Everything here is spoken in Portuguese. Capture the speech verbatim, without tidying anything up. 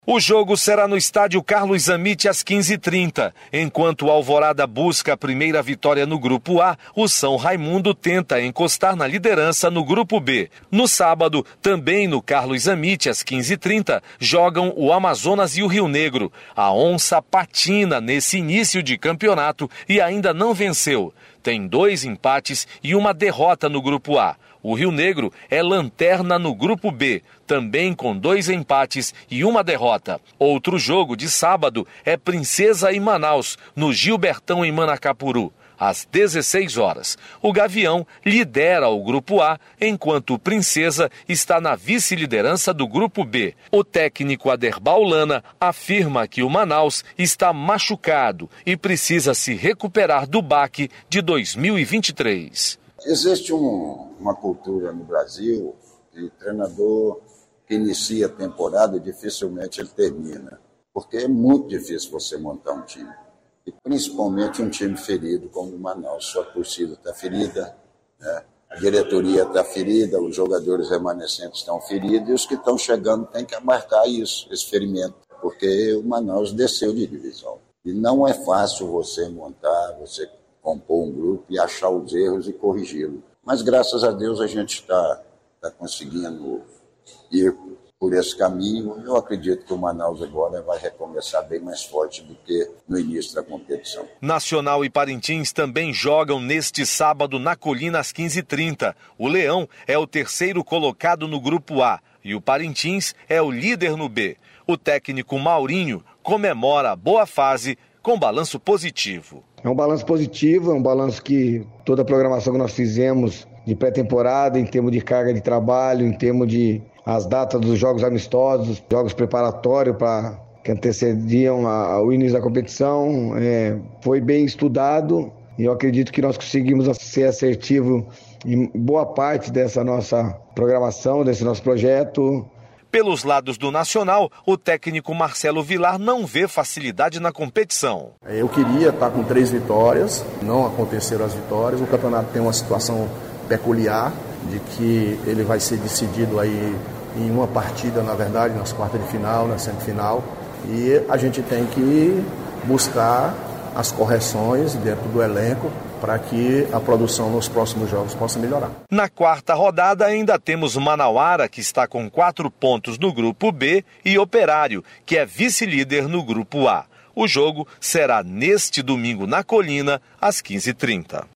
O jogo será no estádio Carlos Zanetti às quinze e trinta. Enquanto o Alvorada busca a primeira vitória no Grupo A, o São Raimundo tenta encostar na liderança no Grupo B. No sábado, também no Carlos Zanetti às quinze e trinta, jogam o Amazonas e o Rio Negro. A Onça patina nesse início de campeonato e ainda não venceu. Tem dois empates e uma derrota no Grupo A. O Rio Negro é lanterna no Grupo B, também com dois empates e uma derrota. Outro jogo de sábado é Princesa e Manaus, no Gilbertão em Manacapuru, às dezesseis horas. O Gavião lidera o Grupo A, enquanto o Princesa está na vice-liderança do Grupo B. O técnico Aderbal Lana afirma que o Manaus está machucado e precisa se recuperar do baque de dois mil e vinte e três. Existe um, uma cultura no Brasil de treinador que inicia a temporada e dificilmente ele termina, porque é muito difícil você montar um time, e principalmente um time ferido como o Manaus. Sua torcida está ferida, né? A diretoria está ferida, os jogadores remanescentes estão feridos e os que estão chegando têm que abarcar isso, esse ferimento, porque o Manaus desceu de divisão. E não é fácil você montar, você compor um grupo e achar os erros e corrigi-lo. Mas, graças a Deus, a gente está tá conseguindo ir por esse caminho. Eu acredito que o Manaus agora vai recomeçar bem mais forte do que no início da competição. Nacional e Parintins também jogam neste sábado na Colina às quinze e trinta. O Leão é o terceiro colocado no Grupo A e o Parintins é o líder no B. O técnico Maurinho comemora a boa fase com balanço positivo. É um balanço positivo, é um balanço que toda a programação que nós fizemos de pré-temporada, em termos de carga de trabalho, em termos de as datas dos jogos amistosos, jogos preparatórios para que antecediam a, o início da competição, é, foi bem estudado e eu acredito que nós conseguimos ser assertivo em boa parte dessa nossa programação, desse nosso projeto. Pelos lados do Nacional, o técnico Marcelo Vilar não vê facilidade na competição. Eu queria estar com três vitórias, não aconteceram as vitórias. O campeonato tem uma situação peculiar, de que ele vai ser decidido aí em uma partida, na verdade, nas quartas de final, na semifinal. E a gente tem que buscar as correções dentro do elenco para que a produção nos próximos jogos possa melhorar. Na quarta rodada ainda temos Manauara, que está com quatro pontos no Grupo B, e Operário, que é vice-líder no Grupo A. O jogo será neste domingo na Colina, às quinze e trinta.